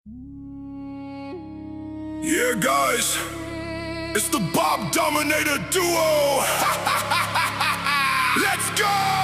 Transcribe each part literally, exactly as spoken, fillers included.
Yeah, guys, it's the Bob Dominator Duo. Let's go!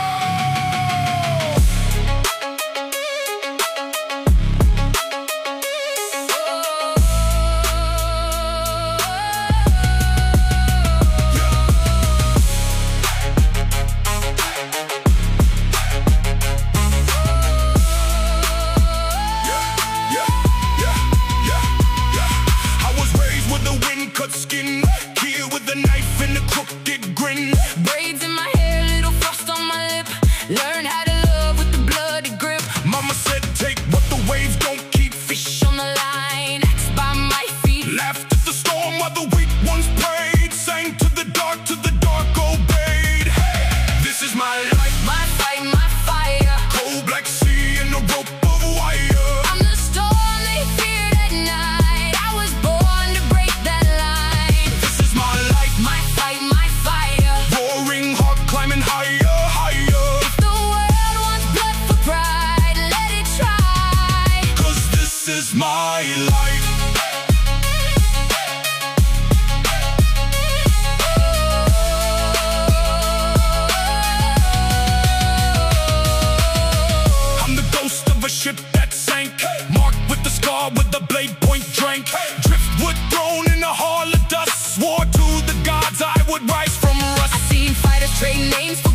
Cut skin, here with a knife and a crooked grin. Braids in my hair, little frost on my lip. Learn how to love with the bloody grip. Mama said take what the waves don't keep. Fish on the line, axe by my feet. Laughed at the storm while the weak ones prayed. Sang to the dark, to the dark obeyed. Hey, this is my life, my fight, my fire. Cold black sea and a rope of wire. I'm the storm they feared at night. I was born to break that line. This is my life, my fight, my fire. Roaring heart climbing higher, higher. If the world wants blood for pride, let it try. 'Cause this is my life. Ship that sank, marked with the scar with the blade point drank. Driftwood thrown in a haul of dust, swore to the gods I would rise from rust. I seen fighters trade names.